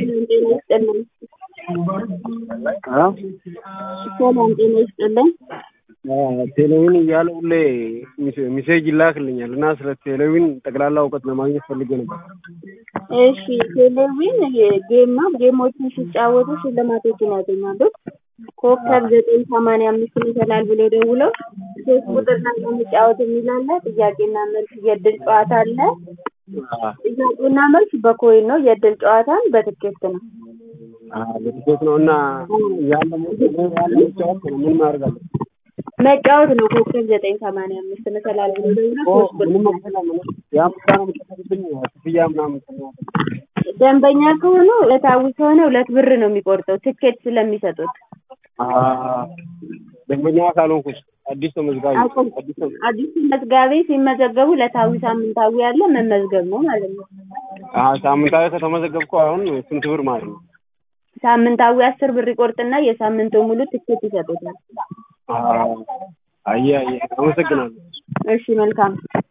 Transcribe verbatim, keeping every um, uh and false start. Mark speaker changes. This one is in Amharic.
Speaker 1: हाँ
Speaker 2: ሰላም ጤና ይስጥልኝ
Speaker 1: ቴሌቪዥን እያለ ሁሌ ሚሴጅ ይላክልኛል እና ስለ ቴሌቪዥን ጠቅላላ እውቀት ለማግኘት ፈልጌ ነበር።
Speaker 2: እሺ ቴሌቪዥን ጌም ነው። ጌሞችን ሲጫወቱ ሽልማቶችን ያገኛሉ። ኮከብ ዘጠኝ ሰማንያ አምስት ይላል ብሎ ደውለው ሶስት ቁጥር ላይ የሚጫወት የሚላለ ጥያቄና መልስ የድል ጨዋታ አለ። ጥያቄና መልስ በኮይን ነው። የድል ጨዋታን በትኬት ነው።
Speaker 1: አዎ በትኬት ነው እና ያለ ያለ ጨዋታ ምን ማድረግ አለ?
Speaker 2: መጫወት ነው። ኮከብ ዘጠኝ ሰማንያ አምስት መሰላል ብሎ ደውለው ሶስት ቁጥር
Speaker 1: ያም ካም ተከታተልኝ ክፍያ ምናምን
Speaker 2: ደንበኛ ከሆኑ ለታዊ ከሆነ ሁለት ብር ነው የሚቆርጠው ትኬት ስለሚሰጡት።
Speaker 1: አዎ ደንበኛ ካልሆንኩስ አዲስ ተመዝጋቢ
Speaker 2: አዲስ ተመዝጋቢ ሲመዘገቡ ለታዊ ሳምንታዊ ያለ መመዝገብ ነው ማለት ነው።
Speaker 1: አዎ ሳምንታዊ ከተመዘገብኩ አሁን ስንት ብር ማለት ነው?
Speaker 2: ሳምንታዊ አስር ብር ይቆርጥና የሳምንቱ ሙሉ ትኬት ይሰጡታል።
Speaker 1: አዎ አይ አይ አመሰግናለሁ።
Speaker 2: እሺ መልካም